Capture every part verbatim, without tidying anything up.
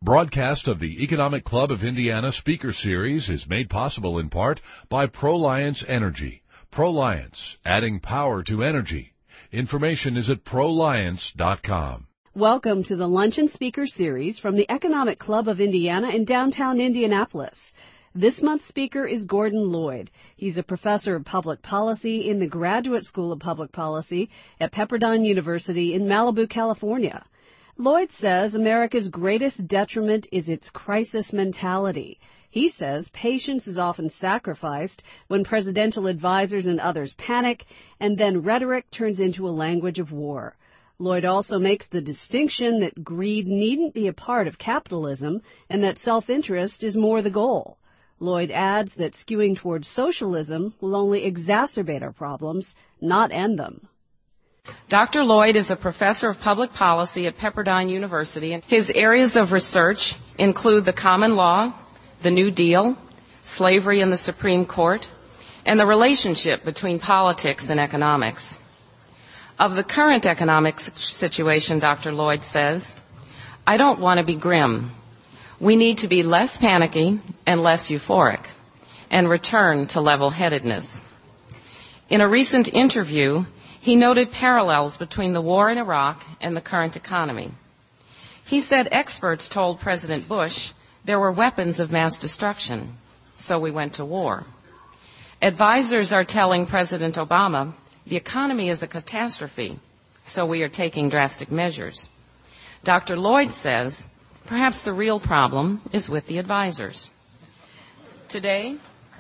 Broadcast of the Economic Club of Indiana Speaker Series is made possible in part by Proliance Energy. Proliance, adding power to energy. Information is at proliance dot com. Welcome to the Luncheon Speaker Series from the Economic Club of Indiana in downtown Indianapolis. This month's speaker is Gordon Lloyd. He's a professor of public policy in the Graduate School of Public Policy at Pepperdine University in Malibu, California. Lloyd says America's greatest detriment is its crisis mentality. He says patience is often sacrificed when presidential advisors and others panic, and then rhetoric turns into a language of war. Lloyd also makes the distinction that greed needn't be a part of capitalism and that self-interest is more the goal. Lloyd adds that skewing towards socialism will only exacerbate our problems, not end them. Doctor Lloyd is a professor of public policy at Pepperdine University. His areas of research include the common law, the New Deal, slavery in the Supreme Court, and the relationship between politics and economics. Of the current economic situation, Doctor Lloyd says, I don't want to be grim. We need to be less panicky and less euphoric and return to level-headedness. In a recent interview, he noted parallels between the war in Iraq and the current economy. He said experts told President Bush there were weapons of mass destruction, so we went to war. Advisors are telling President Obama the economy is a catastrophe, so we are taking drastic measures. Doctor Lloyd says perhaps the real problem is with the advisors. Today,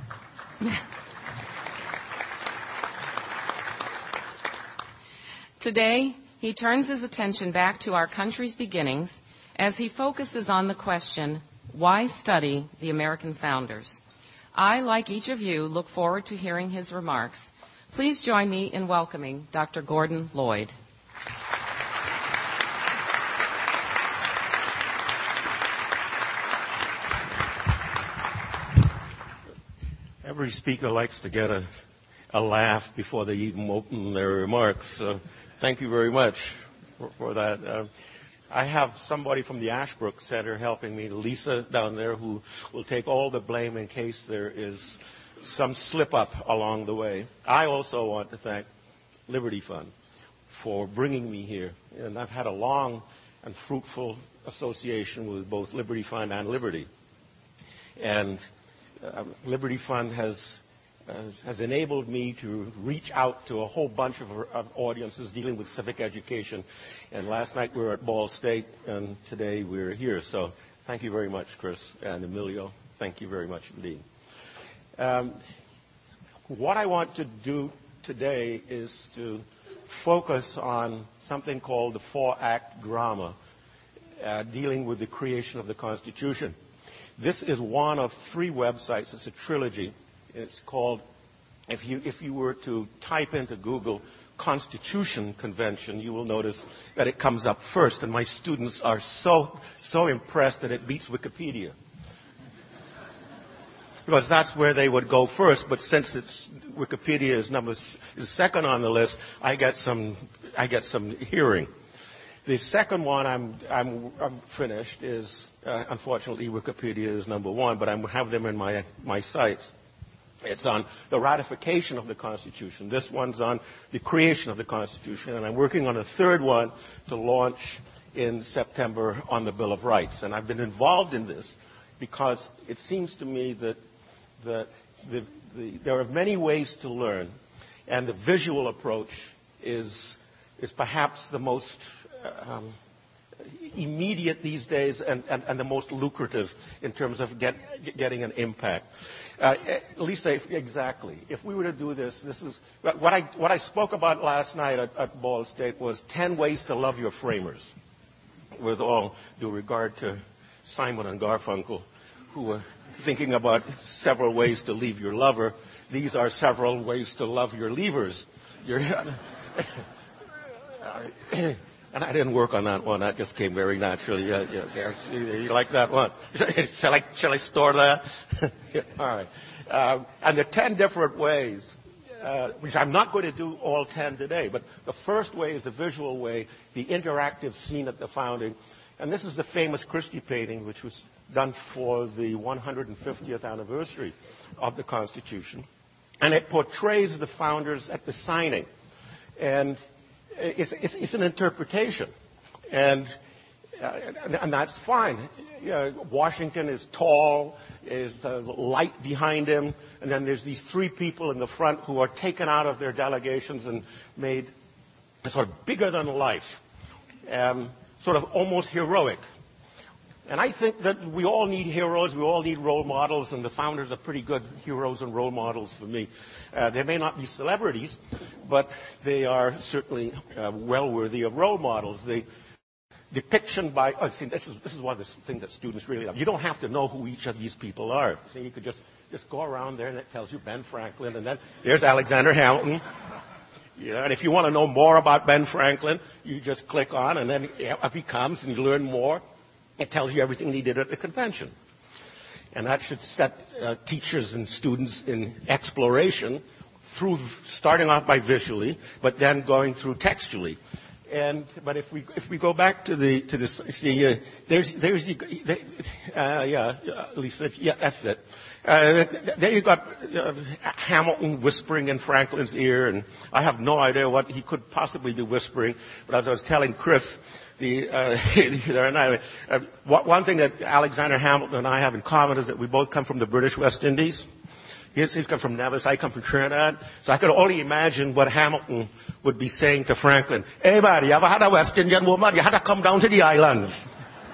Today, he turns his attention back to our country's beginnings as he focuses on the question, why study the American founders? I, like each of you, look forward to hearing his remarks. Please join me in welcoming Doctor Gordon Lloyd. Every speaker likes to get a, a laugh before they even open their remarks. So thank you very much for, for that. Uh, I have somebody from the Ashbrook Center helping me, Lisa down there, who will take all the blame in case there is some slip-up along the way. I also want to thank Liberty Fund for bringing me here. And I've had a long and fruitful association with both Liberty Fund and Liberty. And uh, Liberty Fund has Uh, has enabled me to reach out to a whole bunch of, of audiences dealing with civic education. And last night we were at Ball State, and today we're here. So thank you very much, Chris and Emilio. Thank you very much indeed. Um, what I want to do today is to focus on something called the four-act drama, uh, dealing with the creation of the Constitution. This is one of three websites. It's a trilogy. It's called, if you, if you were to type into Google Constitution Convention, you will notice that it comes up first. And my students are so, so impressed that it beats Wikipedia. Because that's where they would go first. But since it's, Wikipedia is number, is second on the list, I get some, I get some hearing. The second one, I'm, I'm, I'm finished, is, uh, unfortunately, Wikipedia is number one, but I have them in my, my sites. It's on the ratification of the Constitution. This one's on the creation of the Constitution. And I'm working on a third one to launch in September on the Bill of Rights. And I've been involved in this because it seems to me that, that the, the, there are many ways to learn. And the visual approach is, is perhaps the most um, immediate these days and, and, and the most lucrative in terms of get, getting an impact. Uh, Lisa, exactly. If we were to do this, this is what I what I spoke about last night at, at Ball State was ten ways to love your framers. With all due regard to Simon and Garfunkel, who were thinking about several ways to leave your lover, these are several ways to love your leavers. And I didn't work on that one. That just came very naturally. Yeah, yeah, yeah. You like that one? Shall I, shall I store that? Yeah, all right. Um, and the ten different ways, uh, which I'm not going to do all ten today, but the first way is the visual way, the interactive scene at the founding. And this is the famous Christie painting, which was done for the one hundred fiftieth anniversary of the Constitution. And it portrays the founders at the signing. And it's, it's, it's an interpretation. And, uh, and, and that's fine. Uh, Washington is tall, is uh, light behind him, and then there's these three people in the front who are taken out of their delegations and made sort of bigger than life, um, sort of almost heroic. And I think that we all need heroes, we all need role models, and the founders are pretty good heroes and role models for me. Uh, they may not be celebrities, but they are certainly uh, well worthy of role models. The depiction by, oh, see, this is, this is one of the things that students really love. You don't have to know who each of these people are. So you could just, just go around there and it tells you Ben Franklin, and then there's Alexander Hamilton. Yeah, and if you want to know more about Ben Franklin, you just click on, and then up he comes, and you learn more. It tells you everything he did at the convention. And that should set uh, teachers and students in exploration through, starting off by visually, but then going through textually. And but if we if we go back to the to the see uh, there's there's the, uh, yeah Lisa yeah that's it. Uh, there you got uh, Hamilton whispering in Franklin's ear, and I have no idea what he could possibly be whispering. But as I was telling Chris, the uh, and I, uh, one thing that Alexander Hamilton and I have in common is that we both come from the British West Indies. He's, he's come from Nevis, I come from Trinidad. So I could only imagine what Hamilton would be saying to Franklin. Hey, buddy, you ever had a West Indian woman? You had to come down to the islands.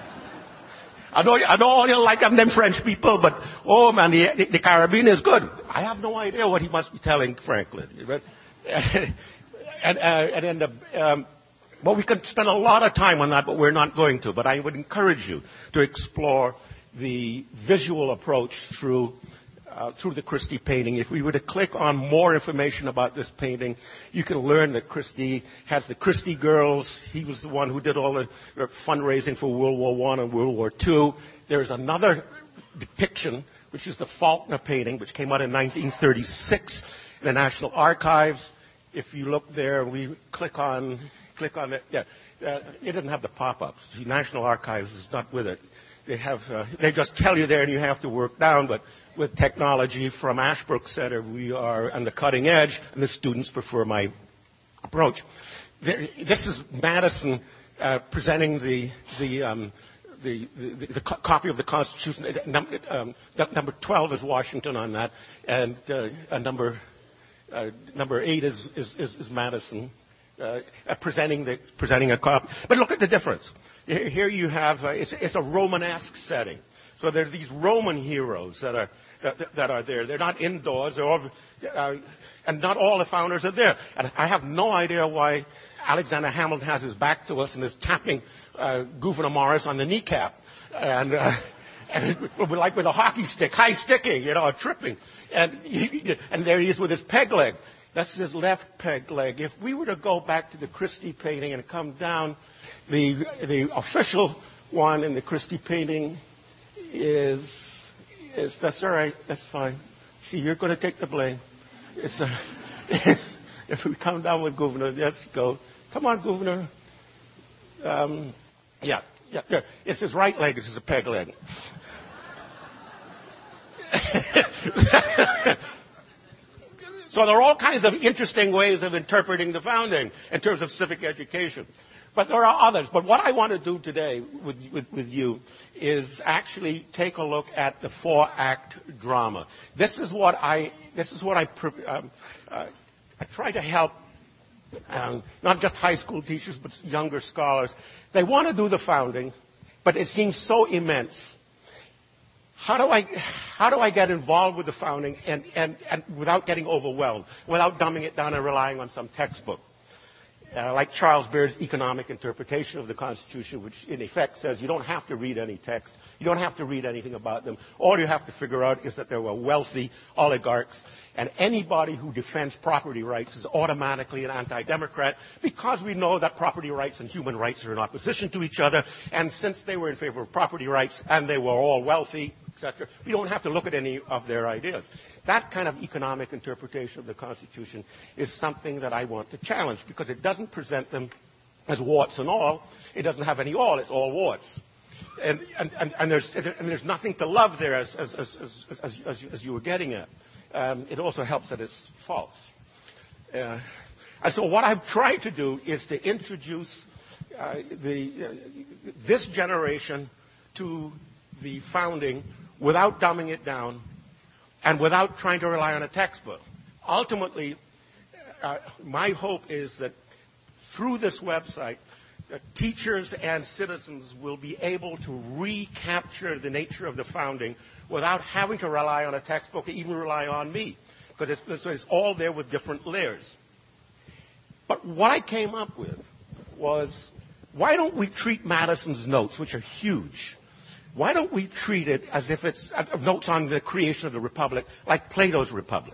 I know, I know all you like them, them French people, but, oh man, the, the, the Caribbean is good. I have no idea what he must be telling Franklin. and, uh, and then the, um, well, we could spend a lot of time on that, but we're not going to. But I would encourage you to explore the visual approach through Uh, through the Christie painting. If we were to click on more information about this painting, you can learn that Christie has the Christie Girls. He was the one who did all the uh, fundraising for World War One and World War Two. There's another depiction, which is the Faulkner painting, which came out in nineteen thirty-six in the National Archives. If you look there, we click on, click on it. Yeah, uh, it doesn't have the pop-ups. The National Archives is not with it. They have, uh, they just tell you there and you have to work down, but with technology from Ashbrook Center, we are on the cutting edge, and the students prefer my approach. There, this is Madison uh, presenting the the, um, the the the co- copy of the Constitution. Num- um, number twelve is Washington on that, and uh, uh, number uh, number eight is is, is, is Madison uh, uh, presenting the presenting a copy. But look at the difference. Here you have uh, it's, it's a Romanesque setting. So there are these Roman heroes that are that, that are there. They're not indoors. They're all, uh, and not all the founders are there. And I have no idea why Alexander Hamilton has his back to us and is tapping uh, Gouverneur Morris on the kneecap, and, uh, and like with a hockey stick, high sticking, you know, tripping. And he, and there he is with his peg leg. That's his left peg leg. If we were to go back to the Christie painting and come down, the the official one in the Christie painting is, is that's all right, that's fine. See, you're going to take the blame. It's a, if we come down with Governor, let's go. Come on, Governor. Um, yeah, yeah, yeah. It's his right leg, it's his peg leg. So there are all kinds of interesting ways of interpreting the founding in terms of civic education. But there are others. But what I want to do today with, with, with you is actually take a look at the four-act drama. This is what I, this is what I, um, uh, I try to help um, not just high school teachers, but younger scholars. They want to do the founding, but it seems so immense. How do I, how do I get involved with the founding and, and, and without getting overwhelmed, without dumbing it down and relying on some textbook? Uh, like Charles Baird's economic interpretation of the Constitution, which in effect says you don't have to read any text. You don't have to read anything about them. All you have to figure out is that there were wealthy oligarchs, and anybody who defends property rights is automatically an anti-democrat, because we know that property rights and human rights are in opposition to each other, and since they were in favor of property rights and they were all wealthy, et cetera, we don't have to look at any of their ideas. That kind of economic interpretation of the Constitution is something that I want to challenge, because it doesn't present them has warts and all. It doesn't have any all. It's all warts. And, and, and, and, there's, and there's nothing to love there, as, as, as, as, as, as, you, as you were getting at. Um, it also helps that it's false. Uh, and so what I'm trying to do is to introduce uh, the, uh, this generation to the founding without dumbing it down and without trying to rely on a textbook. Ultimately, uh, my hope is that through this website, uh, teachers and citizens will be able to recapture the nature of the founding without having to rely on a textbook or even rely on me, because it's, it's all there with different layers. But what I came up with was, why don't we treat Madison's notes, which are huge, why don't we treat it as if it's uh, notes on the creation of the Republic, like Plato's Republic?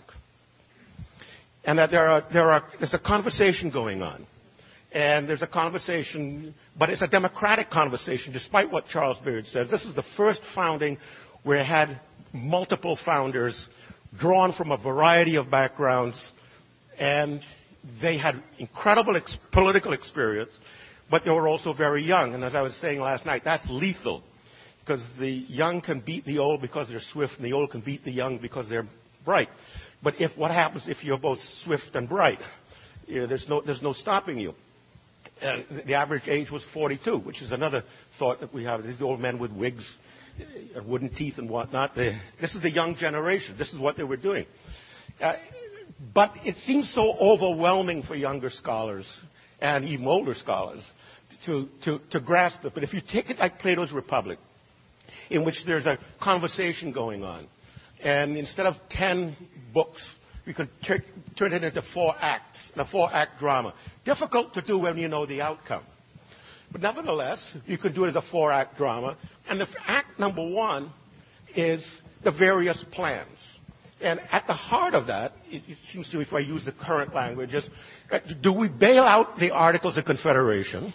And that there are, there are, there's a conversation going on. And there's a conversation, but it's a democratic conversation, despite what Charles Beard says. This is the first founding where it had multiple founders drawn from a variety of backgrounds, and they had incredible ex- political experience, but they were also very young. And as I was saying last night, that's lethal, because the young can beat the old because they're swift, and the old can beat the young because they're bright. But if what happens if you're both swift and bright? You know, there's no there's no stopping you. Uh, the average age was forty-two, which is another thought that we have. These old men with wigs and wooden teeth and whatnot. They, this is the young generation. This is what they were doing. Uh, but it seems so overwhelming for younger scholars and even older scholars to, to, to grasp it. But if you take it like Plato's Republic, in which there's a conversation going on, and instead of ten books, we can t- turn it into four acts, a four-act drama. Difficult to do when you know the outcome. But nevertheless, you can do it as a four-act drama. And the act number one is the various plans. And at the heart of that, it, it seems to me, if I use the current language, is uh, do we bail out the Articles of Confederation,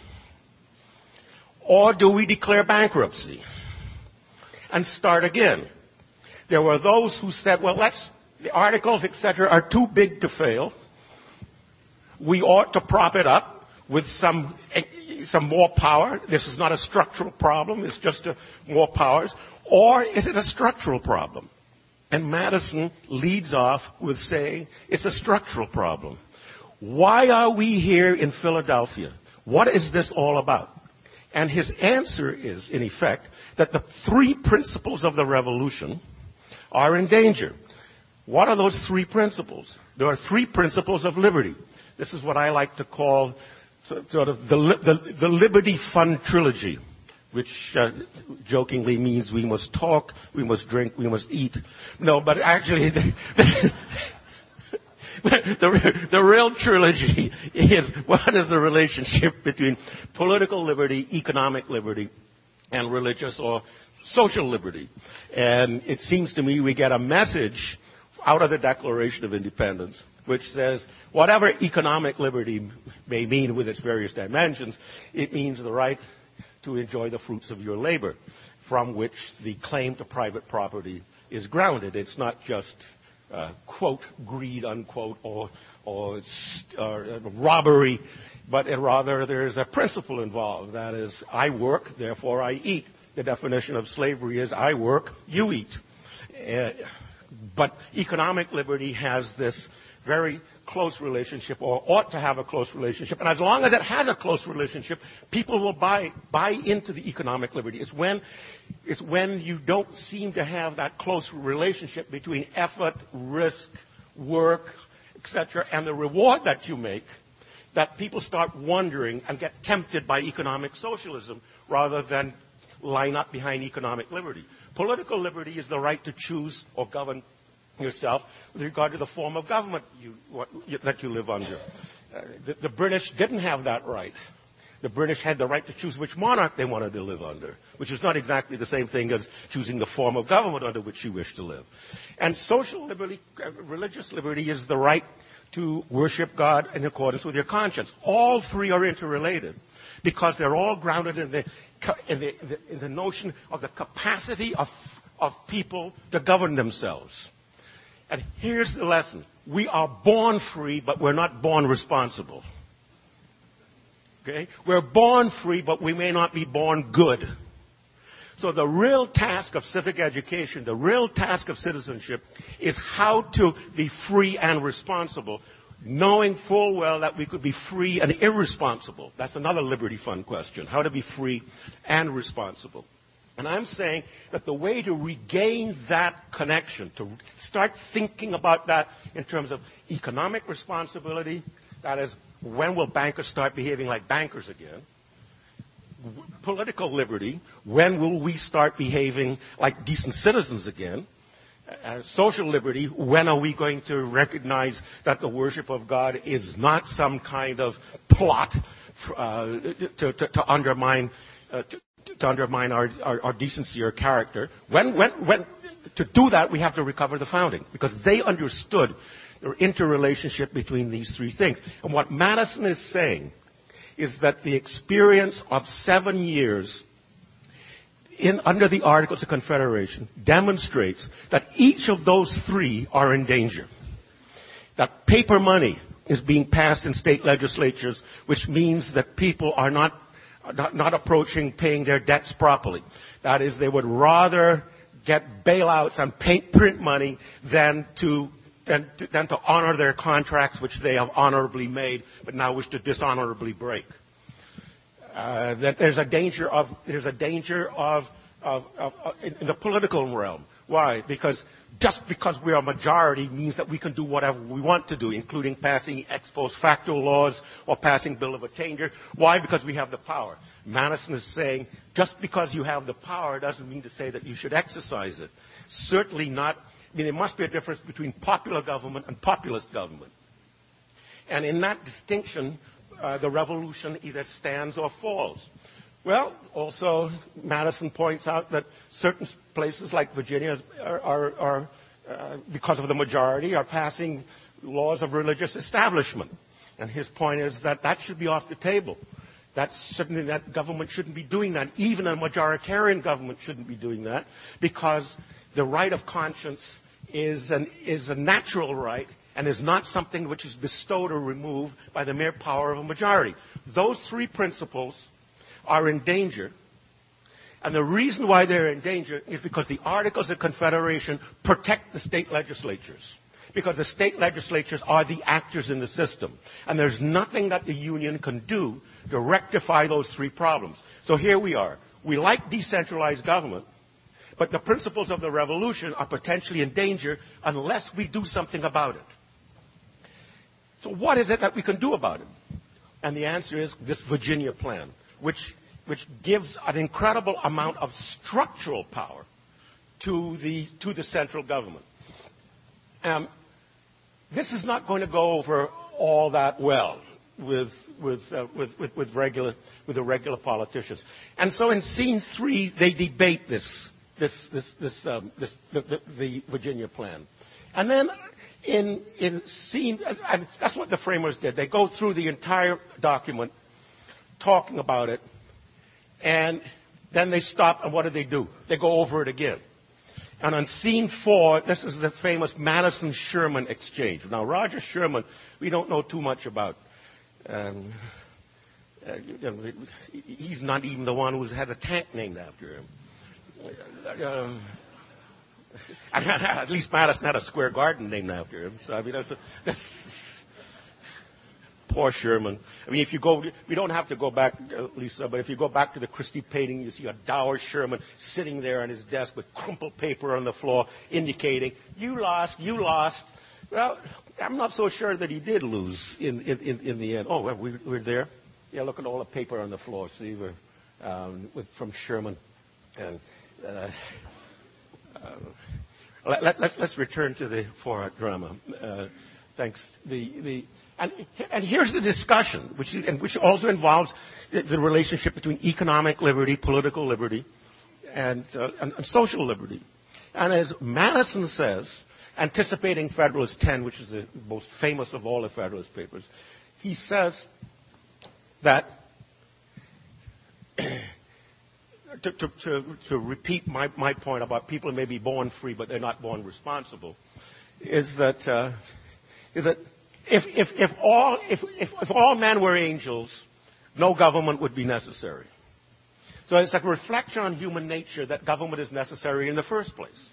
or do we declare bankruptcy and start again? There were those who said, well, let's, the Articles, et cetera, are too big to fail. We ought to prop it up with some some more power. This is not a structural problem. It's just a, more powers. Or is it a structural problem? And Madison leads off with saying it's a structural problem. Why are we here in Philadelphia? What is this all about? And his answer is, in effect, that the three principles of the revolution are in danger. What are those three principles? There are three principles of liberty. This is what I like to call sort of the, the, the Liberty Fund trilogy, which uh, jokingly means we must talk, we must drink, we must eat. No, but actually, the, the, the real trilogy is, what is the relationship between political liberty, economic liberty, and religious or social liberty? And it seems to me we get a message out of the Declaration of Independence, which says whatever economic liberty may mean with its various dimensions, it means the right to enjoy the fruits of your labor, from which the claim to private property is grounded. It's not just, uh, quote, greed, unquote, or, or, or robbery, but rather there's a principle involved. That is, I work, therefore I eat. The definition of slavery is I work, you eat. Uh, But economic liberty has this very close relationship, or ought to have a close relationship. And as long as it has a close relationship, people will buy buy into the economic liberty. It's when it's when you don't seem to have that close relationship between effort, risk, work, et cetera, and the reward that you make, that people start wondering and get tempted by economic socialism rather than line up behind economic liberty. Political liberty is the right to choose or govern yourself with regard to the form of government you, what, you, that you live under. Uh, the, the British didn't have that right. The British had the right to choose which monarch they wanted to live under, which is not exactly the same thing as choosing the form of government under which you wish to live. And social liberty, uh, religious liberty, is the right to worship God in accordance with your conscience. All three are interrelated because they're all grounded in the In the, in the notion of the capacity of, of people to govern themselves. And here's the lesson. We are born free, but we're not born responsible. Okay? We're born free, but we may not be born good. So the real task of civic education, the real task of citizenship, is how to be free and responsible, knowing full well that we could be free and irresponsible. That's another Liberty Fund question, how to be free and responsible. And I'm saying that the way to regain that connection, to start thinking about that in terms of economic responsibility, that is, when will bankers start behaving like bankers again? Political liberty, when will we start behaving like decent citizens again? Uh, social liberty, when are we going to recognize that the worship of God is not some kind of plot uh, to, to, to undermine uh, to, to undermine our, our, our decency or character? When, when, when, to do that, we have to recover the founding, because they understood the interrelationship between these three things. And what Madison is saying is that the experience of seven years in, under the Articles of Confederation demonstrates that each of those three are in danger. That paper money is being passed in state legislatures, which means that people are not, not, not approaching paying their debts properly. That is, they would rather get bailouts and paint, print money than to Than to, than to honor their contracts, which they have honorably made, but now wish to dishonorably break. Uh, that there's a danger of there's a danger of, of, of, of in, in the political realm. Why? Because just because we are a majority means that we can do whatever we want to do, including passing ex post facto laws or passing bill of attainder. Why? Because we have the power. Madison is saying just because you have the power doesn't mean to say that you should exercise it. Certainly not. I mean, there must be a difference between popular government and populist government. And in that distinction, uh, the revolution either stands or falls. Well, also, Madison points out that certain places like Virginia are, are, are uh, because of the majority, are passing laws of religious establishment. And his point is that that should be off the table. That's certainly that government shouldn't be doing that. Even a majoritarian government shouldn't be doing that, because the right of conscience is, an, is a natural right and is not something which is bestowed or removed by the mere power of a majority. Those three principles are in danger. And the reason why they're in danger is because the Articles of Confederation protect the state legislatures. Because the state legislatures are the actors in the system. And there's nothing that the union can do to rectify those three problems. So here we are. We like decentralized government, but the principles of the revolution are potentially in danger unless we do something about it. So what is it that we can do about it? And the answer is this Virginia plan, which, which gives an incredible amount of structural power to the, to the central government. Um, this is not going to go over all that well with, with, uh, with, with, with, regular, with the regular politicians. And so in scene three, they debate this. This, this, this, um, this the, the, the Virginia plan. And then in, in scene, and that's what the framers did. They go through the entire document, talking about it, and then they stop, and what do they do? They go over it again. And on scene four, this is the famous Madison-Sherman exchange. Now, Roger Sherman, we don't know too much about. Um, uh, he's not even the one who has a tank named after him. Um, at least Madison had a square garden named after him. So I mean, that's, a, that's poor Sherman. I mean, if you go, we don't have to go back, uh, Lisa, but if you go back to the Christie painting, you see a dour Sherman sitting there on his desk with crumpled paper on the floor, indicating, "You lost, you lost." Well, I'm not so sure that he did lose in in, in the end. Oh, well, we, we're there. Yeah, look at all the paper on the floor. See, we're um, with, from Sherman. And uh, uh, let, let, let's, let's return to the four-act drama. Uh, thanks. The, the, and, and here's the discussion, which, and which also involves the, the relationship between economic liberty, political liberty, and, uh, and, and social liberty. And as Madison says, anticipating Federalist ten, which is the most famous of all the Federalist papers, he says that To, to, to, to repeat my, my point about people who may be born free but they're not born responsible, is that uh, is that if if if all if, if if all men were angels, no government would be necessary. So it's like a reflection on human nature that government is necessary in the first place.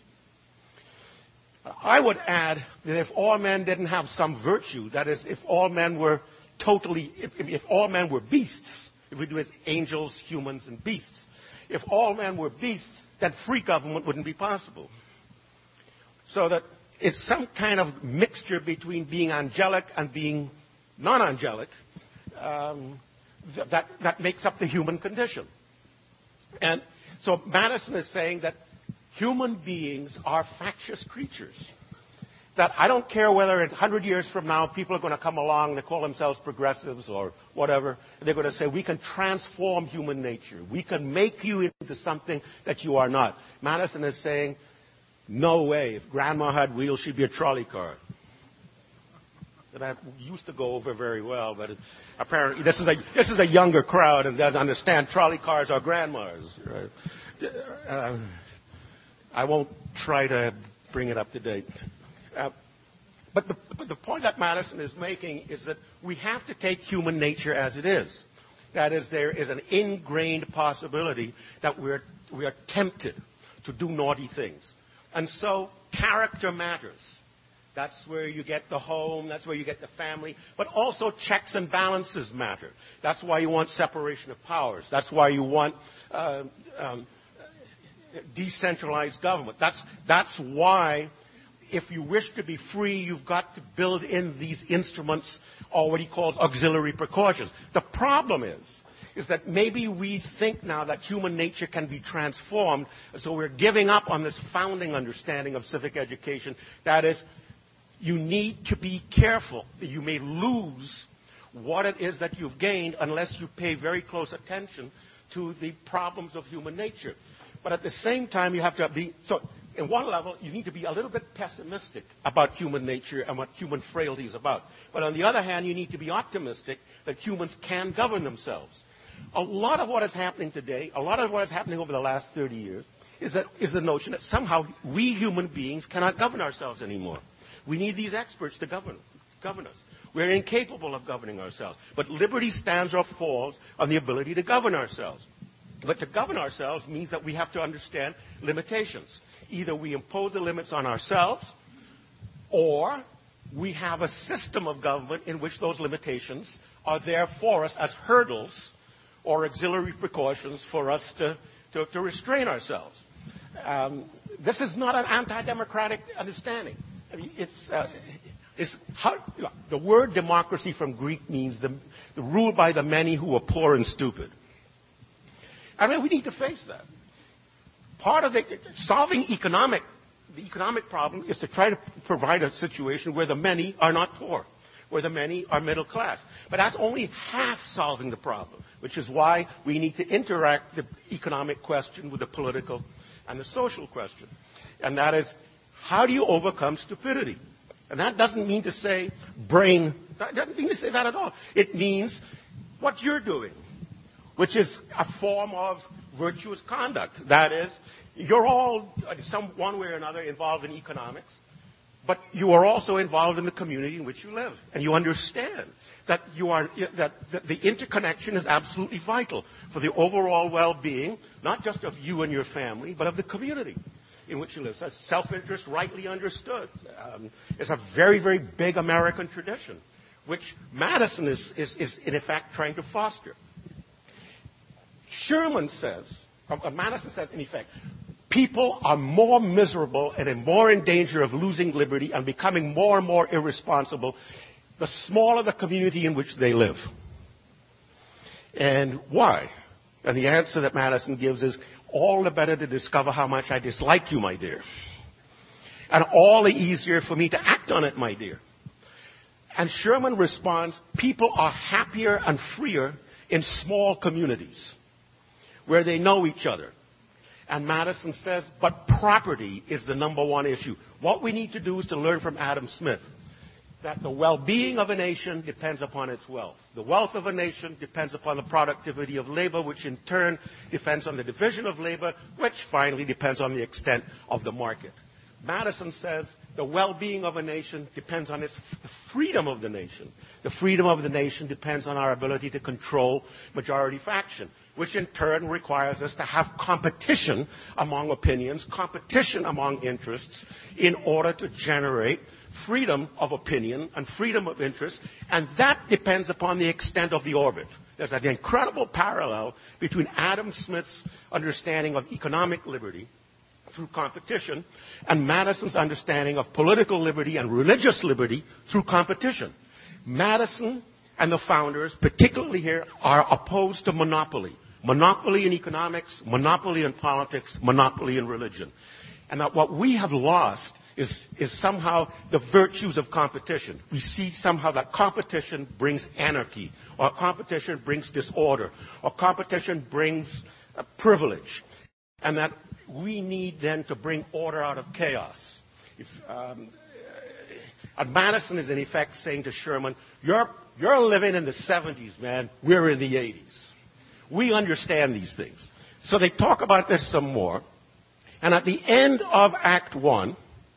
I would add that if all men didn't have some virtue, that is, if all men were totally, if, if all men were beasts, if we do as angels, humans, and beasts, if all men were beasts, then free government wouldn't be possible. So that it's some kind of mixture between being angelic and being non-angelic um, th- that, that makes up the human condition. And so Madison is saying that human beings are factious creatures. That I don't care whether in one hundred years from now people are going to come along and they call themselves progressives or whatever. They're going to say we can transform human nature. We can make you into something that you are not. Madison is saying, no way. If grandma had wheels, she'd be a trolley car. That used to go over very well, but it, apparently this is a this is a younger crowd and doesn't understand trolley cars are grandmas. Right? Uh, I won't try to bring it up to date. Uh, but, the, but the point that Madison is making is that we have to take human nature as it is. That is, there is an ingrained possibility that we're, we are tempted to do naughty things. And so character matters. That's where you get the home, that's where you get the family. But also checks and balances matter. That's why you want separation of powers. That's why you want uh, um, decentralized government. That's, that's why if you wish to be free, you've got to build in these instruments, or what he calls auxiliary precautions. The problem is, is that maybe we think now that human nature can be transformed, so we're giving up on this founding understanding of civic education. That is, you need to be careful. You may lose what it is that you've gained unless you pay very close attention to the problems of human nature. But at the same time, you have to be, so in one level, you need to be a little bit pessimistic about human nature and what human frailty is about. But on the other hand, you need to be optimistic that humans can govern themselves. A lot of what is happening today, a lot of what is happening over the last thirty years, is that is the notion that somehow we human beings cannot govern ourselves anymore. We need these experts to govern, govern us. We're incapable of governing ourselves. But liberty stands or falls on the ability to govern ourselves. But to govern ourselves means that we have to understand limitations. Either we impose the limits on ourselves, or we have a system of government in which those limitations are there for us as hurdles or auxiliary precautions for us to, to, to restrain ourselves. Um, this is not an anti-democratic understanding. I mean, it's, uh, it's how, the word democracy from Greek means the, the rule by the many who are poor and stupid. I mean, we need to face that. Part of the, solving economic, the economic problem is to try to provide a situation where the many are not poor, where the many are middle class. But that's only half solving the problem, which is why we need to interact the economic question with the political and the social question. And that is, how do you overcome stupidity? And that doesn't mean to say brain, that doesn't mean to say that at all. It means what you're doing, which is a form of virtuous conduct. That is, you're all, some one way or another, involved in economics, but you are also involved in the community in which you live. And you understand that you are, that, that the interconnection is absolutely vital for the overall well-being, not just of you and your family, but of the community in which you live. So self-interest, rightly understood, um, is a very, very big American tradition, which Madison is, is, is in effect trying to foster. Sherman says, uh, Madison says, in effect, people are more miserable and more in danger of losing liberty and becoming more and more irresponsible the smaller the community in which they live. And why? And the answer that Madison gives is, all the better to discover how much I dislike you, my dear. And all the easier for me to act on it, my dear. And Sherman responds, people are happier and freer in small communities where they know each other. And Madison says, but property is the number one issue. What we need to do is to learn from Adam Smith that the well-being of a nation depends upon its wealth. The wealth of a nation depends upon the productivity of labor, which in turn depends on the division of labor, which finally depends on the extent of the market. Madison says the well-being of a nation depends on its the freedom of the nation. The freedom of the nation depends on our ability to control majority faction, which in turn requires us to have competition among opinions, competition among interests, in order to generate freedom of opinion and freedom of interest, and that depends upon the extent of the orbit. There's an incredible parallel between Adam Smith's understanding of economic liberty through competition and Madison's understanding of political liberty and religious liberty through competition. Madison and the founders, particularly here, are opposed to monopoly. Monopoly in economics, monopoly in politics, monopoly in religion. And that what we have lost is, is somehow the virtues of competition. We see somehow that competition brings anarchy, or competition brings disorder, or competition brings uh, privilege. And that we need then to bring order out of chaos. If, um, and Madison is in effect saying to Sherman, you're, you're living in the seventies, man. We're in the eighties. We understand these things. So they talk about this some more. And at the end of Act One,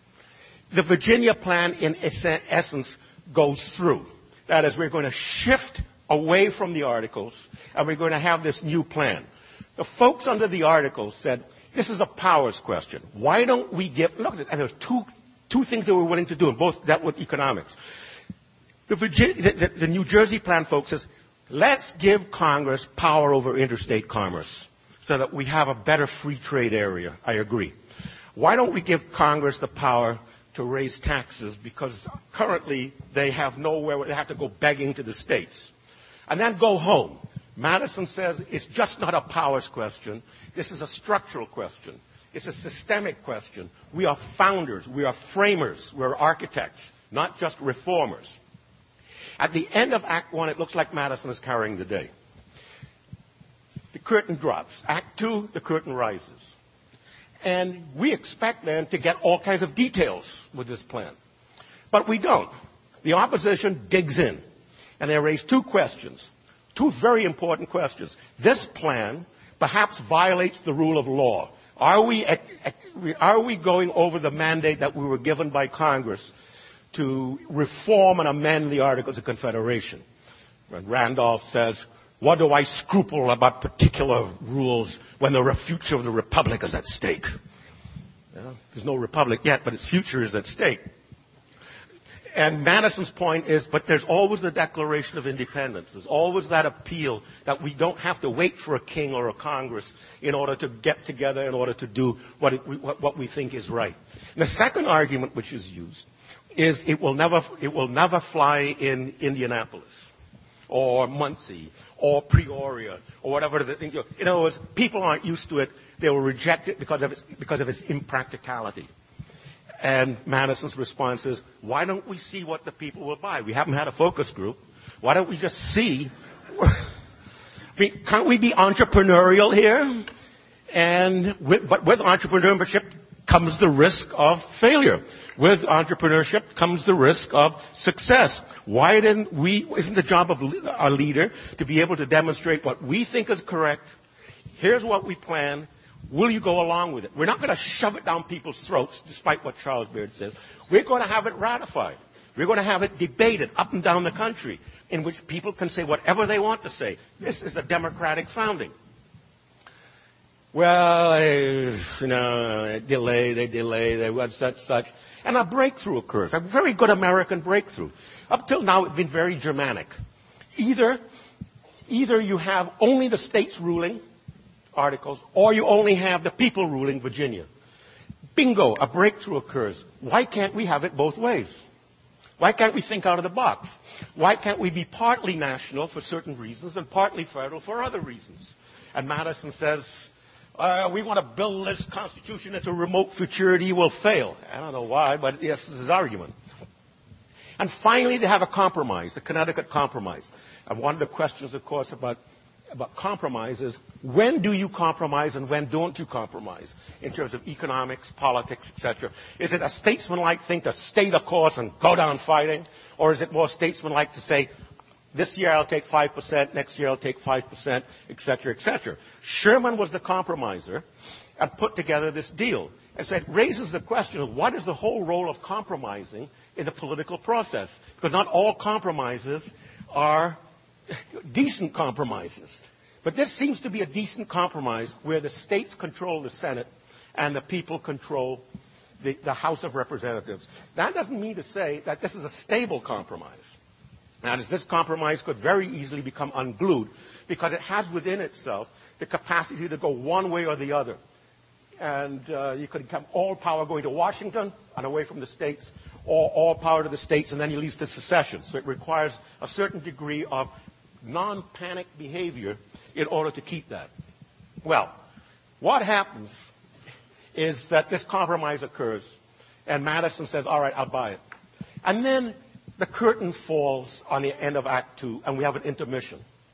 the Virginia Plan in essence goes through. That is, we're going to shift away from the Articles, and we're going to have this new plan. The folks under the Articles said, this is a powers question. Why don't we give, look at it, and there's two, two things they were willing to do, and both dealt with economics. The, Virginia, the, the, the New Jersey Plan, folks, says, let's give Congress power over interstate commerce so that we have a better free trade area. I agree. Why don't we give Congress the power to raise taxes, because currently they have nowhere where they have to go begging to the states. And then go home. Madison says it's just not a powers question. This is a structural question. It's a systemic question. We are founders. We are framers. We're architects, not just reformers. At the end of Act One, it looks like Madison is carrying the day. The curtain drops. Act Two, the curtain rises. And we expect then to get all kinds of details with this plan. But we don't. The opposition digs in. And they raise two questions. Two very important questions. This plan perhaps violates the rule of law. Are we, are we going over the mandate that we were given by Congress to reform and amend the Articles of Confederation? When Randolph says, what do I scruple about particular rules when the future of the Republic is at stake? You know, there's no Republic yet, but its future is at stake. And Madison's point is, but there's always the Declaration of Independence. There's always that appeal that we don't have to wait for a king or a Congress in order to get together, in order to do what, it, what, what we think is right. And the second argument which is used is it will never, it will never fly in Indianapolis or Muncie or Peoria or whatever the thing. In other words, people aren't used to it. They will reject it because of its, because of its impracticality. And Madison's response is, why don't we see what the people will buy? We haven't had a focus group. Why don't we just see? I mean, can't we be entrepreneurial here? And with, but with entrepreneurship comes the risk of failure. With entrepreneurship comes the risk of success. Why didn't we, isn't the job of a leader to be able to demonstrate what we think is correct? Here's what we plan. Will you go along with it? We're not going to shove it down people's throats, despite what Charles Baird says. We're going to have it ratified. We're going to have it debated up and down the country, in which people can say whatever they want to say. This is a democratic founding. Well, they, you know, they delay, they delay, they want such, such. And a breakthrough occurs, a very good American breakthrough. Up till now, it's been very Germanic. Either, either you have only the states ruling Articles, or you only have the people ruling Virginia. Bingo, a breakthrough occurs. Why can't we have it both ways? Why can't we think out of the box? Why can't we be partly national for certain reasons and partly federal for other reasons? And Madison says, uh, we want to build this Constitution into remote futurity will fail. I don't know why, but yes, this is his argument. And finally, they have a compromise, the Connecticut Compromise. And one of the questions, of course, about about compromise is, when do you compromise and when don't you compromise in terms of economics, politics, et cetera? Is it a statesmanlike thing to stay the course and go down fighting? Or is it more statesmanlike to say, this year I'll take five percent, next year I'll take five percent, et cetera, et cetera? Sherman was the compromiser and put together this deal. And so it raises the question of what is the whole role of compromising in the political process? Because not all compromises are decent compromises. But this seems to be a decent compromise where the states control the Senate and the people control the, the House of Representatives. That doesn't mean to say that this is a stable compromise. Now, this compromise could very easily become unglued because it has within itself the capacity to go one way or the other. And uh, you could have all power going to Washington and away from the states, or all power to the states, and then you lead to secession. So it requires a certain degree of non-panic behavior in order to keep that. Well, what happens is that this compromise occurs, and Madison says, all right, I'll buy it. And then the curtain falls on the end of Act Two, and we have an intermission.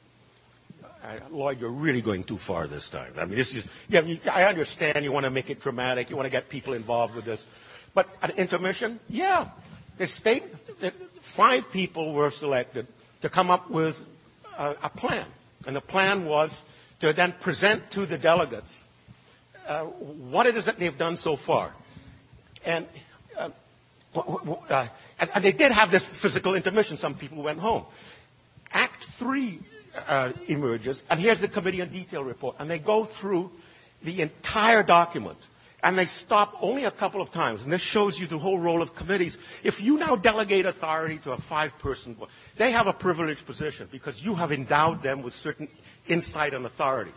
Uh, Lloyd, you're really going too far this time. I mean, this is, yeah, you, I understand you want to make it dramatic, you want to get people involved with this. But an intermission, yeah. The state, the, five people were selected to come up with a, a plan. And the plan was to then present to the delegates uh, what it is that they've done so far. And, uh, uh, and, and they did have this physical intermission. Some people went home. Act three uh, emerges, and here's the committee on detail report. And they go through the entire document. And they stop only a couple of times. And this shows you the whole role of committees. If you now delegate authority to a five-person board, they have a privileged position because you have endowed them with certain insight and authority.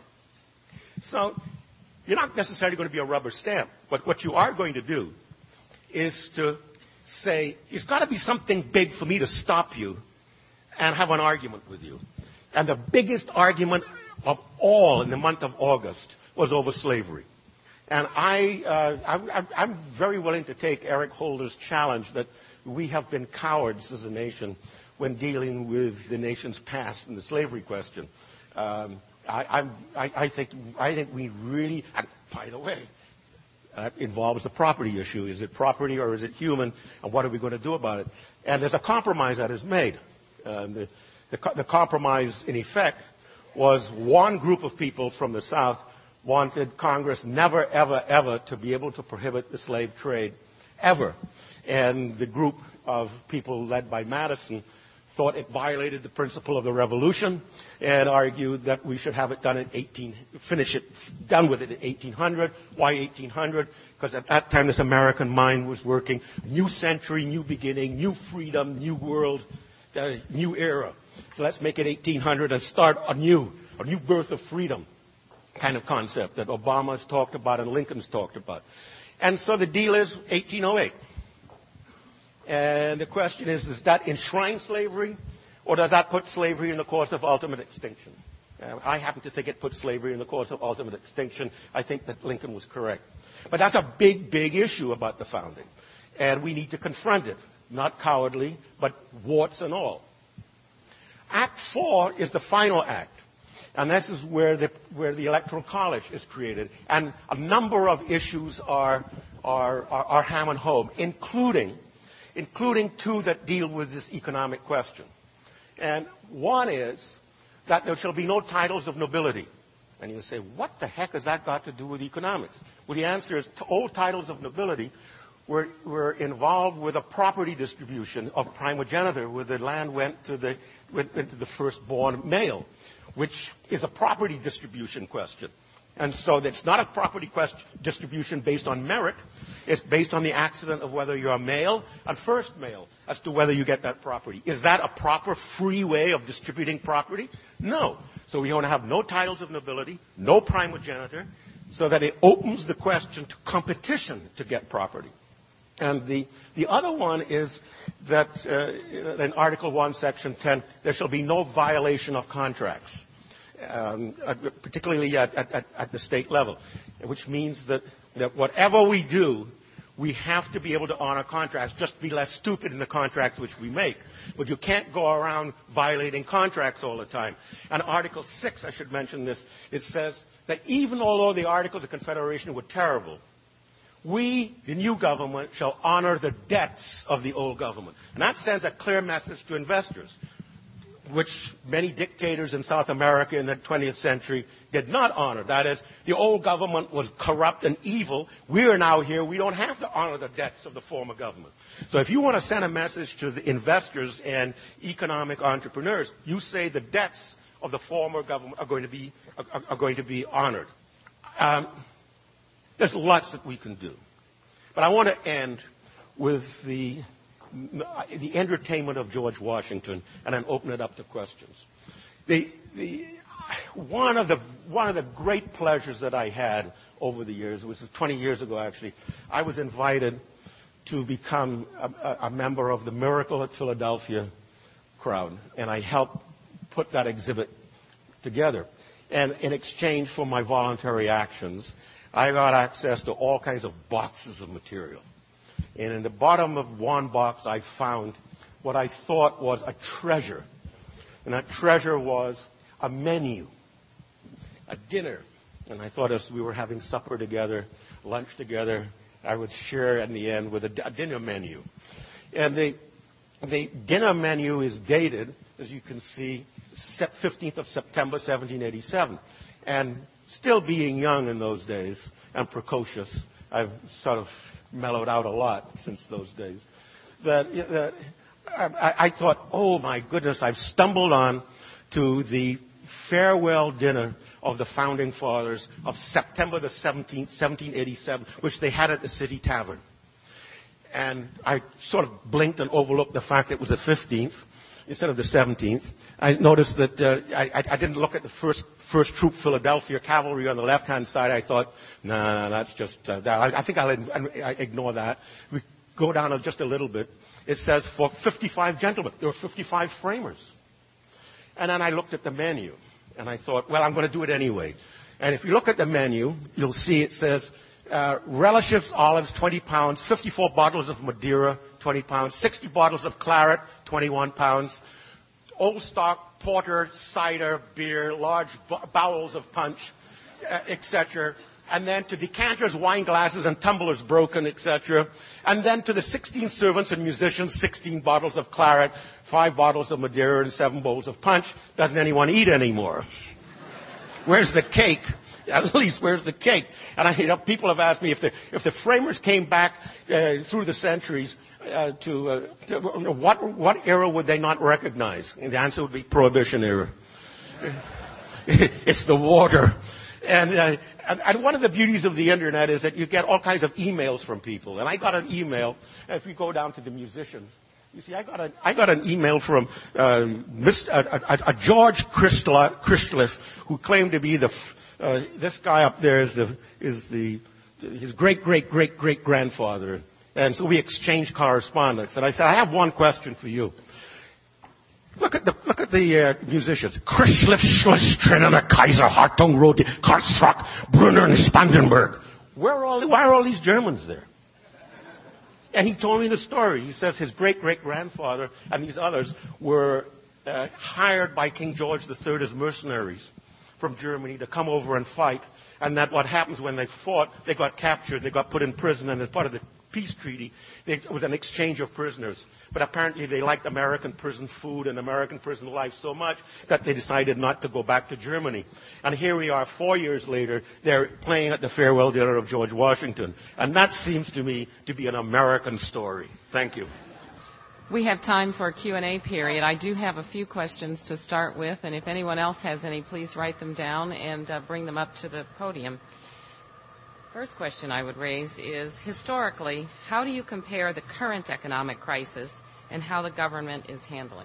So you're not necessarily going to be a rubber stamp. But what you are going to do is to say, there's got to be something big for me to stop you and have an argument with you. And the biggest argument of all in the month of August was over slavery. And I, uh, I, I'm very willing to take Eric Holder's challenge that we have been cowards as a nation when dealing with the nation's past and the slavery question. Um, I, I'm, I, I think I think we really, and by the way, that involves the property issue. Is it property or is it human? And what are we going to do about it? And there's a compromise that is made. Um, the, the, the compromise, in effect, was one group of people from the South wanted Congress never, ever, ever to be able to prohibit the slave trade, ever. And the group of people led by Madison thought it violated the principle of the Revolution and argued that we should have it done in eighteen, finish it, done with it in eighteen hundred. Why eighteen hundred? Because at that time this American mind was working. New century, new beginning, new freedom, new world, uh, new era. So let's make it eighteen hundred and start anew, a new birth of freedom. Kind of concept that Obama's talked about and Lincoln's talked about. And so the deal is eighteen oh eight. And the question is, does that enshrine slavery, or does that put slavery in the course of ultimate extinction? Uh, I happen to think it puts slavery in the course of ultimate extinction. I think that Lincoln was correct. But that's a big, big issue about the founding. And we need to confront it, not cowardly, but warts and all. Act four is the final act. And this is where the, where the Electoral College is created. And a number of issues are, are, are, are hammered home, including, including two that deal with this economic question. And one is that there shall be no titles of nobility. And you say, what the heck has that got to do with economics? Well, the answer is old titles of nobility were, were involved with a property distribution of primogeniture, where the land went to the, went into the firstborn male, which is a property distribution question. And so it's not a property question, distribution based on merit. It's based on the accident of whether you're a male and first male as to whether you get that property. Is that a proper free way of distributing property? No. So we want to have no titles of nobility, no primogeniture, so that it opens the question to competition to get property. And the, the other one is that uh, in Article one, Section ten, there shall be no violation of contracts, um, particularly at, at, at the state level, which means that, that whatever we do, we have to be able to honor contracts, just be less stupid in the contracts which we make. But you can't go around violating contracts all the time. And Article six, I should mention this, it says that even although the Articles of Confederation were terrible, we, the new government, shall honor the debts of the old government. And that sends a clear message to investors. which many dictators in South America in the twentieth century did not honor. That is, the old government was corrupt and evil. We are now here. We don't have to honor the debts of the former government. So if you want to send a message to the investors and economic entrepreneurs, you say the debts of the former government are going to be, are, are going to be honored. Um, there's lots that we can do. But I want to end with the the entertainment of George Washington, and then open it up to questions. The, the, one of the one of the great pleasures that I had over the years, it was twenty years ago actually, I was invited to become a, a member of the Miracle at Philadelphia crowd, and I helped put that exhibit together. And in exchange for my voluntary actions, I got access to all kinds of boxes of material. And in the bottom of one box, I found what I thought was a treasure. And that treasure was a menu, a dinner. And I thought as we were having supper together, lunch together, I would share in the end with a, a dinner menu. And the, the dinner menu is dated, as you can see, fifteenth of September, seventeen eighty-seven. And still being young in those days and precocious, I've sort of mellowed out a lot since those days. That, that I, I thought, oh my goodness, I've stumbled on to the farewell dinner of the founding fathers of September the seventeenth, seventeen eighty-seven, which they had at the City Tavern. And I sort of blinked and overlooked the fact it was the fifteenth instead of the seventeenth. I noticed that uh, I, I didn't look at the first First Troop Philadelphia Cavalry on the left-hand side. I thought, no, nah, nah, that's just, uh, that. I, I think I'll I ignore that. We go down just a little bit. It says for fifty-five gentlemen. There were fifty-five framers. And then I looked at the menu, and I thought, well, I'm going to do it anyway. And if you look at the menu, you'll see it says, uh, relishes, olives, twenty pounds, fifty-four bottles of Madeira, twenty pounds, sixty bottles of claret, twenty-one pounds, old stock, porter, cider, beer, large bowls of punch, uh, et cetera. And then to decanters, wine glasses, and tumblers broken, et cetera. And then to the sixteen servants and musicians, sixteen bottles of claret, five bottles of Madeira, and seven bowls of punch. Doesn't anyone eat anymore? Where's the cake? At least, where's the cake? And I, you know, people have asked me if the if the framers came back uh, through the centuries uh, to, uh, to what what era would they not recognize? And the answer would be Prohibition era. It's the water. And, uh, and, and one of the beauties of the internet is that you get all kinds of emails from people. And I got an email. If you go down to the musicians, you see, I got a I got an email from uh, Mister A, a, a George Christliff, who claimed to be the uh, this guy up there is the is the his great great great great grandfather. And so we exchanged correspondence. And I said, I have one question for you. Look at the look at the uh, musicians: Christliff, Schlesistren, Kaiser, Hartung, Rode, Karlsruhe, Brunner, and Spangenberg. Where are all why are all these Germans there? And he told me the story. He says his great great grandfather and these others were uh, hired by King George the Third as mercenaries from Germany to come over and fight. And that what happens when they fought, they got captured, they got put in prison, and as part of the peace treaty, it was an exchange of prisoners. But apparently they liked American prison food and American prison life so much that they decided not to go back to Germany. And here we are, four years later, they're playing at the farewell dinner of George Washington. And that seems to me to be an American story. Thank you. We have time for a Q and A period. I do have a few questions to start with, and if anyone else has any, please write them down and uh, bring them up to the podium. First question I would raise is, historically, how do you compare the current economic crisis and how the government is handling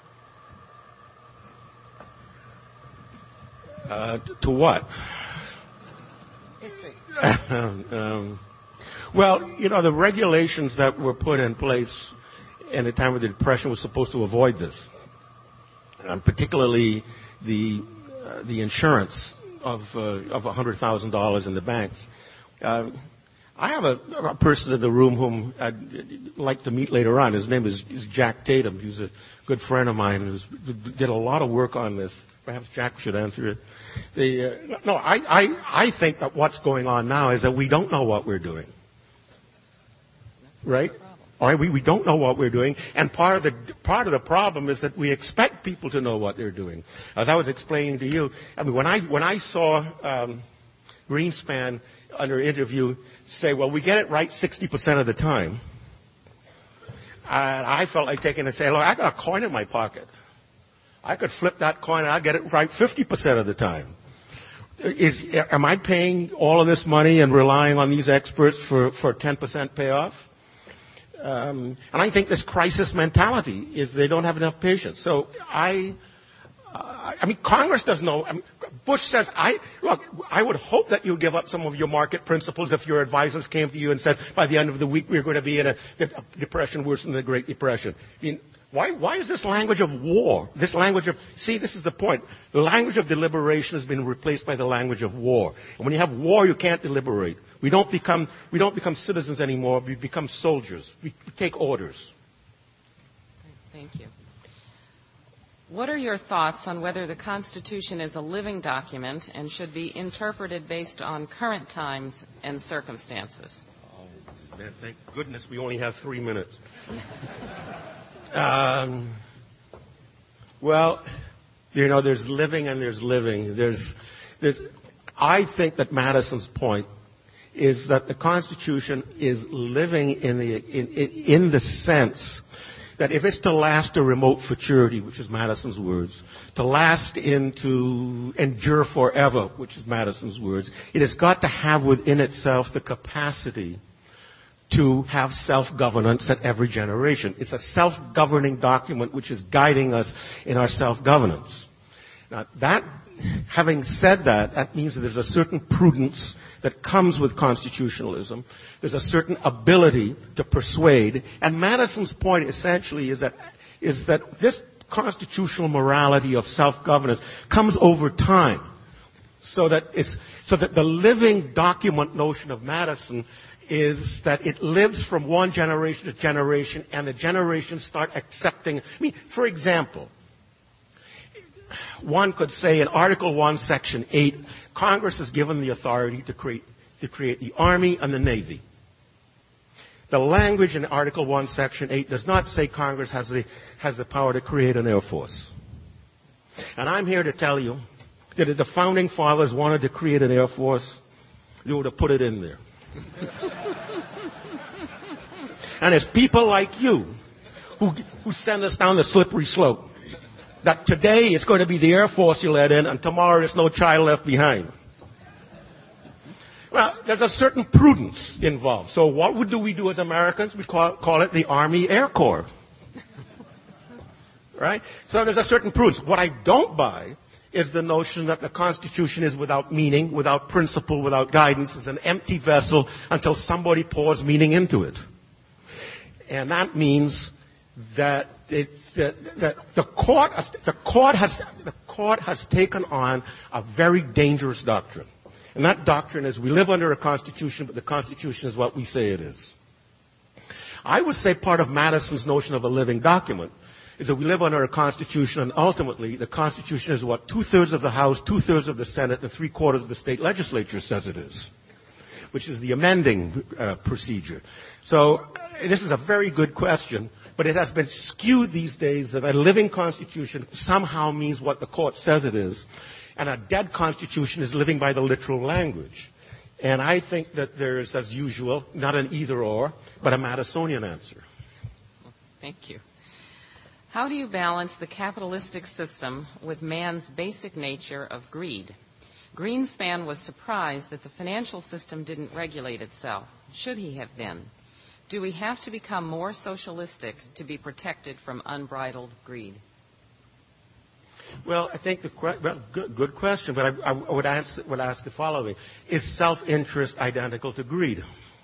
it? Uh, to what? History. um, well, you know, the regulations that were put in place in the time of the Depression was supposed to avoid this, um, particularly the uh, the insurance of uh, of one hundred thousand dollars in the banks. Uh, I have a, a person in the room whom I'd like to meet later on. His name is, is Jack Tatum. He's a good friend of mine who did a lot of work on this. Perhaps Jack should answer it. The, uh, no, I, I, I think that what's going on now is that we don't know what we're doing. Right? All right, we, we don't know what we're doing, and part of the part of the problem is that we expect people to know what they're doing. As I was explaining to you, I mean, when I when I saw um, Greenspan under interview say, "Well, we get it right sixty percent of the time," and I felt like taking and saying, "Look, I got a coin in my pocket. I could flip that coin and I'll get it right fifty percent of the time." Is, am I paying all of this money and relying on these experts for, for ten percent payoff? Um, and I think this crisis mentality is they don't have enough patience. So I, uh, I mean, Congress doesn't know. I mean, Bush says, I, look, I would hope that you give up some of your market principles if your advisors came to you and said, by the end of the week, we're going to be in a, a depression worse than the Great Depression. I mean, Why, why is this language of war, this language of, see, this is the point. The language of deliberation has been replaced by the language of war. And when you have war, you can't deliberate. We don't become, we don't become citizens anymore. We become soldiers. We, we take orders. Thank you. What are your thoughts on whether the Constitution is a living document and should be interpreted based on current times and circumstances? Oh, man, thank goodness we only have three minutes. Um, well, you know, there's living and there's living. There's, there's, I think that Madison's point is that the Constitution is living in the, in, in, in the sense that if it's to last a remote futurity, which is Madison's words, to last into, endure forever, which is Madison's words, it has got to have within itself the capacity to have self-governance at every generation. It's a self-governing document which is guiding us in our self-governance. Now, that, having said that, that means that there's a certain prudence that comes with constitutionalism. There's a certain ability to persuade. And Madison's point essentially is that, is that this constitutional morality of self-governance comes over time. So that it's, so that the living document notion of Madison is that it lives from one generation to generation, and the generations start accepting. I mean, for example, one could say in Article one, Section eight, Congress is given the authority to create, to create the Army and the Navy. The language in Article one, Section eight does not say Congress has the, has the power to create an Air Force. And I'm here to tell you that if the Founding Fathers wanted to create an Air Force, they would have put it in there. And it's people like you who, who send us down the slippery slope. That today it's going to be the Air Force you let in, and tomorrow there's no child left behind. Well, there's a certain prudence involved. So what would do we do as Americans? We call, call it the Army Air Corps. Right? So there's a certain prudence. What I don't buy is the notion that the Constitution is without meaning, without principle, without guidance. It's an empty vessel until somebody pours meaning into it. And that means that it's, uh, that the court, the court has, the court has taken on a very dangerous doctrine. And that doctrine is we live under a Constitution, but the Constitution is what we say it is. I would say part of Madison's notion of a living document is that we live under a Constitution, and ultimately the Constitution is what two-thirds of the House, two-thirds of the Senate, and three-quarters of the state legislature says it is, which is the amending uh, procedure. So uh, this is a very good question, but it has been skewed these days that a living Constitution somehow means what the court says it is, and a dead Constitution is living by the literal language. And I think that there is, as usual, not an either-or, but a Madisonian answer. Thank you. How do you balance the capitalistic system with man's basic nature of greed? Greenspan was surprised that the financial system didn't regulate itself. Should he have been? Do we have to become more socialistic to be protected from unbridled greed? Well, I think the well, good, good question, but I, I would, answer, would ask the following: is self-interest identical to greed?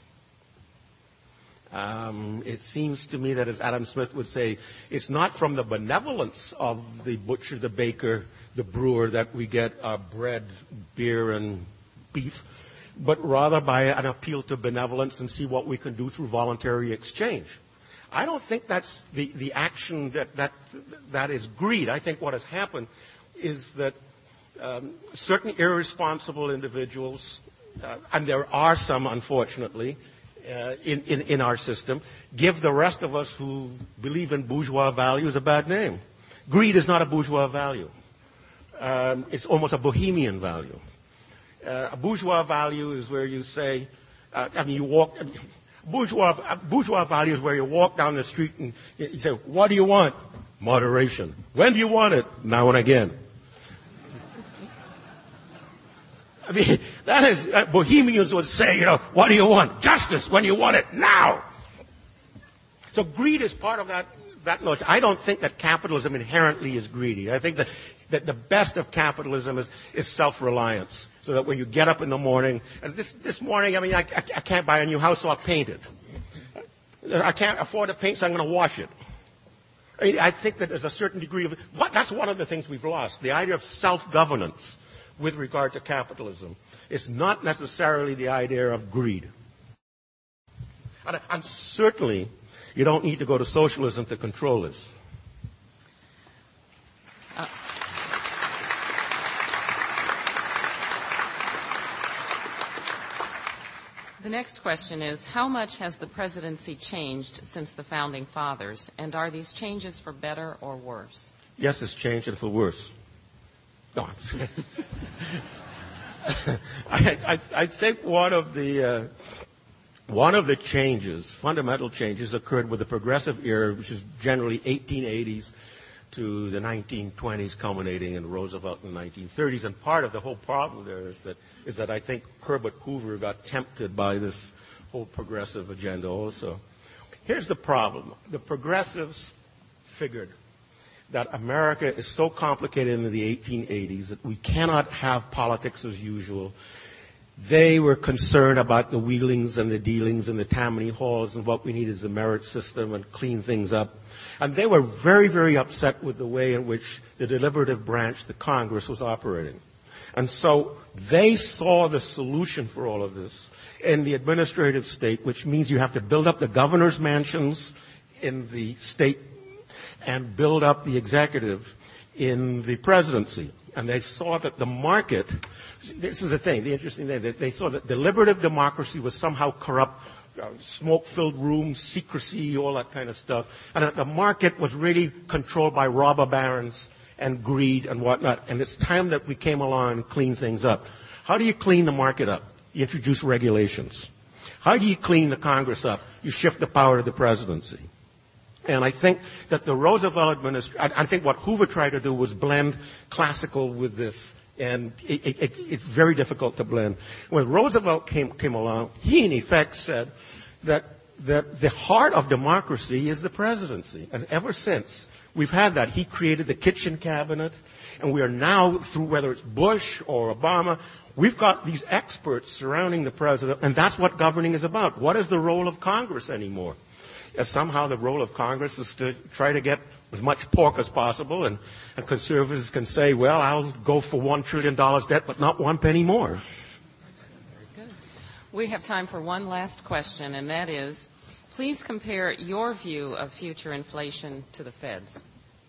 Um, it seems to me that, as Adam Smith would say, it's not from the benevolence of the butcher, the baker, the brewer that we get our bread, beer, and beef, but rather by an appeal to benevolence and see what we can do through voluntary exchange. I don't think that's the, the action that, that, that is greed. I think what has happened is that um, certain irresponsible individuals, uh, and there are some, unfortunately, uh, in, in, in our system give the rest of us who believe in bourgeois values a bad name. Greed is not a bourgeois value. Um, it's almost a bohemian value. Uh, a bourgeois value is where you say, uh, I mean, you walk, I mean, bourgeois, a bourgeois value is where you walk down the street and you say, what do you want? Moderation. When do you want it? Now and again. I mean, that is, uh, Bohemians would say, you know, what do you want? Justice, when you want it, now. So greed is part of that, that notion. I don't think that capitalism inherently is greedy. I think that, that the best of capitalism is, is self-reliance. So that when you get up in the morning, and this, this morning, I mean, I, I, I can't buy a new house, so I'll paint it. I can't afford to paint, so I'm going to wash it. I mean, I think that there's a certain degree of, what, that's one of the things we've lost. The idea of self-governance with regard to capitalism. It's not necessarily the idea of greed. And, and certainly, you don't need to go to socialism to control this. Uh, the next question is, how much has the presidency changed since the Founding Fathers, and are these changes for better or worse? Yes, it's changed and for worse. No, I, I, I think one of the uh, one of the changes, fundamental changes, occurred with the progressive era, which is generally eighteen eighties to the nineteen twenties, culminating in Roosevelt in the nineteen thirties. And part of the whole problem there is that is that I think Herbert Hoover got tempted by this whole progressive agenda also. Here's the problem: the progressives figured that America is so complicated in the eighteen eighties that we cannot have politics as usual. They were concerned about the wheelings and the dealings and the Tammany halls, and what we need is a merit system and clean things up. And they were very, very upset with the way in which the deliberative branch, the Congress, was operating. And so they saw the solution for all of this in the administrative state, which means you have to build up the governor's mansions in the state and build up the executive in the presidency. And they saw that the market, this is the thing, the interesting thing, that they saw that deliberative democracy was somehow corrupt, uh, smoke-filled rooms, secrecy, all that kind of stuff, and that the market was really controlled by robber barons and greed and whatnot. And it's time that we came along and cleaned things up. How do you clean the market up? You introduce regulations. How do you clean the Congress up? You shift the power to the presidency. And I think that the Roosevelt administration, I think what Hoover tried to do was blend classical with this. And it, it, it, it's very difficult to blend. When Roosevelt came, came along, he in effect said that, that the heart of democracy is the presidency. And ever since, we've had that. He created the kitchen cabinet. And we are now, through whether it's Bush or Obama, we've got these experts surrounding the president. And that's what governing is about. What is the role of Congress anymore? If somehow the role of Congress is to try to get as much pork as possible, and, and conservatives can say, well, I'll go for one trillion dollars debt, but not one penny more. Very good. We have time for one last question, and that is, please compare your view of future inflation to the Fed's.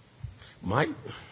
My,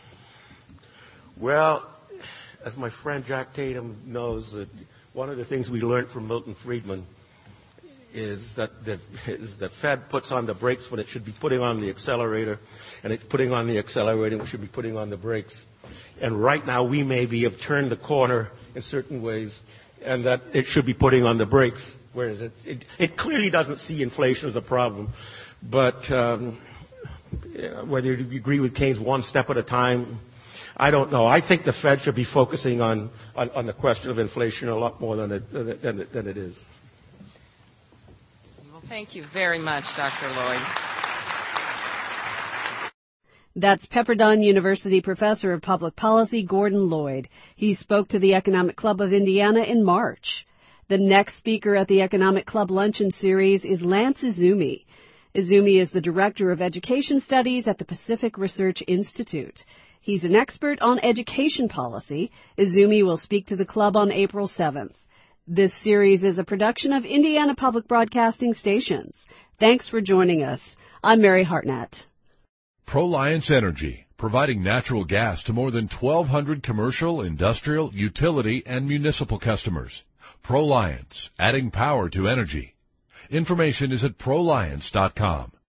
well, as my friend Jack Tatum knows, that one of the things we learned from Milton Friedman is that the is that Fed puts on the brakes when it should be putting on the accelerator, and it's putting on the accelerator when it should be putting on the brakes. And right now we maybe have turned the corner in certain ways, and that it should be putting on the brakes, whereas it it, it clearly doesn't see inflation as a problem. But um, whether you agree with Keynes one step at a time, I don't know. I think the Fed should be focusing on on, on the question of inflation a lot more than it than it, than it is. Thank you very much, Doctor Lloyd. That's Pepperdine University Professor of Public Policy, Gordon Lloyd. He spoke to the Economic Club of Indiana in March. The next speaker at the Economic Club Luncheon Series is Lance Izumi. Izumi is the Director of Education Studies at the Pacific Research Institute. He's an expert on education policy. Izumi will speak to the club on April seventh. This series is a production of Indiana Public Broadcasting Stations. Thanks for joining us. I'm Mary Hartnett. Proliance Energy, providing natural gas to more than twelve hundred commercial, industrial, utility, and municipal customers. Proliance, adding power to energy. Information is at proliance dot com.